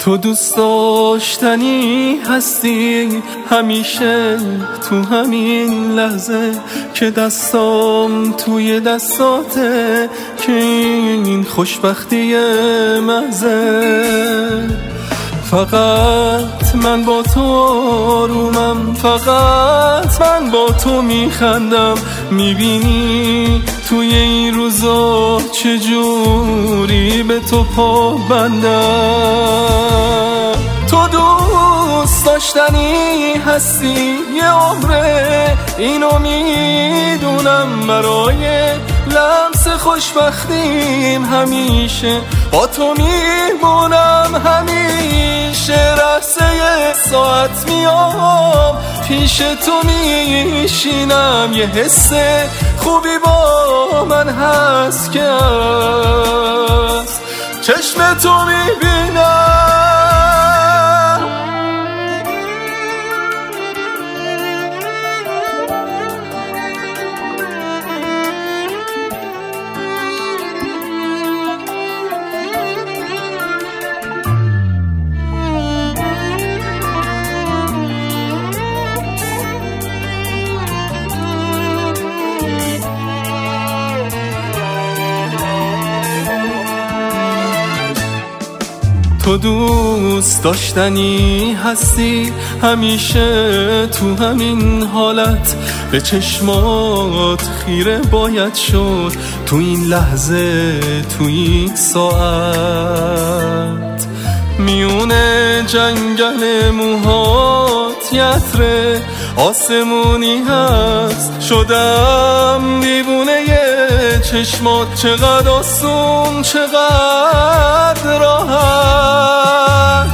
تو دوست داشتنی هستی همیشه، تو همین لحظه که دستام توی دستاته، که این خوشبختی محضه. فقط من با تو آرومم، فقط من با تو میخندم، میبینی توی این روزا چجوری به تو پا بندم. تو دوست داشتنی هستی یه عمره، اینو میدونم، برای لمس خوشبختیم همیشه با تو میمونم، همیشه لحظه ساعت میام پیش تو میشینم، یه حس خوبی با من هست که از چشم تو میبینم. تو دوست داشتنی هستی همیشه، تو همین حالت به چشمات خیره باید شد، تو این لحظه، تو این ساعت. میونه جنگل موهات یتره آسمونی هست، شدم دیوونه چشمات، چقدر آسون چقدر راحت.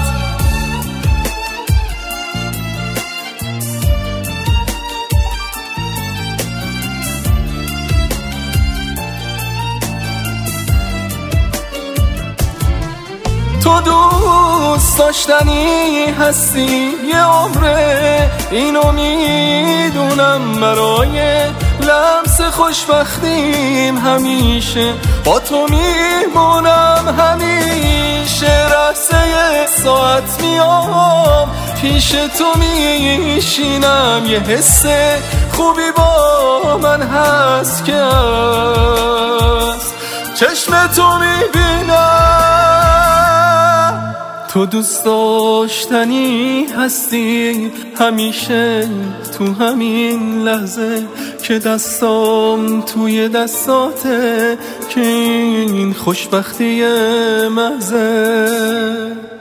تو دوست داشتنی هستی یه عمره، اینو میدونم، برای لمس خوشبختیم همیشه با تو میمونم، همیشه لحظه ساعت میام پیش تو میشینم، یه حس خوبی با من هست که از چشم تو میبینم. تو دوست داشتنی هستی همیشه، تو همین لحظه که دستام توی دستاته، که این خوشبختی محضه.